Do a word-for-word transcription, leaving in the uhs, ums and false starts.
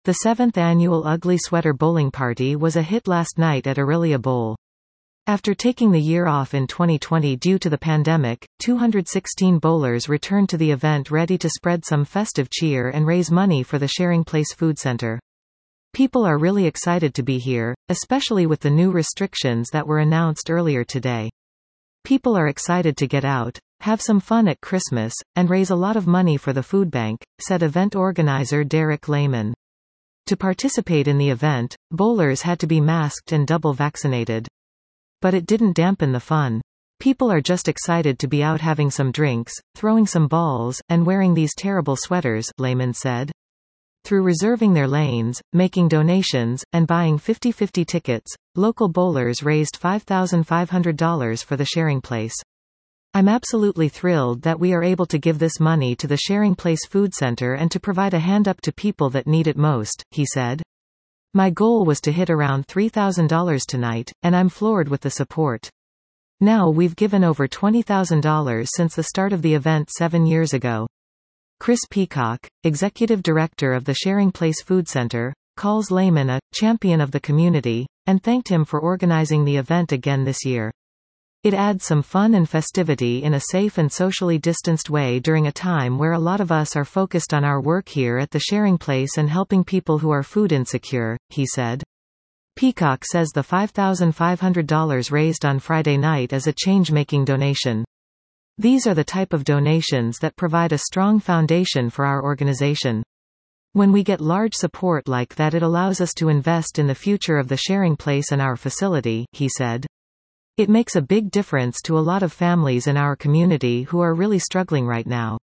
The seventh annual Ugly Sweater Bowling Party was a hit last night at Aurelia Bowl. After taking the year off in twenty twenty due to the pandemic, two hundred sixteen bowlers returned to the event ready to spread some festive cheer and raise money for the Sharing Place Food Center. People are really excited to be here, especially with the new restrictions that were announced earlier today. People are excited to get out, have some fun at Christmas, and raise a lot of money for the food bank, said event organizer Derek Lehman. To participate in the event, bowlers had to be masked and double vaccinated. But it didn't dampen the fun. People are just excited to be out having some drinks, throwing some balls, and wearing these terrible sweaters, Lehman said. Through reserving their lanes, making donations, and buying fifty-fifty tickets, local bowlers raised five thousand five hundred dollars for the Sharing Place. I'm absolutely thrilled that we are able to give this money to the Sharing Place Food Center and to provide a hand up to people that need it most, he said. My goal was to hit around three thousand dollars tonight, and I'm floored with the support. Now we've given over twenty thousand dollars since the start of the event seven years ago. Chris Peacock, executive director of the Sharing Place Food Center, calls Lehman a champion of the community, and thanked him for organizing the event again this year. It adds some fun and festivity in a safe and socially distanced way during a time where a lot of us are focused on our work here at the Sharing Place and helping people who are food insecure, he said. Peacock says the five thousand five hundred dollars raised on Friday night is a change-making donation. These are the type of donations that provide a strong foundation for our organization. When we get large support like that, it allows us to invest in the future of the Sharing Place and our facility, he said. It makes a big difference to a lot of families in our community who are really struggling right now.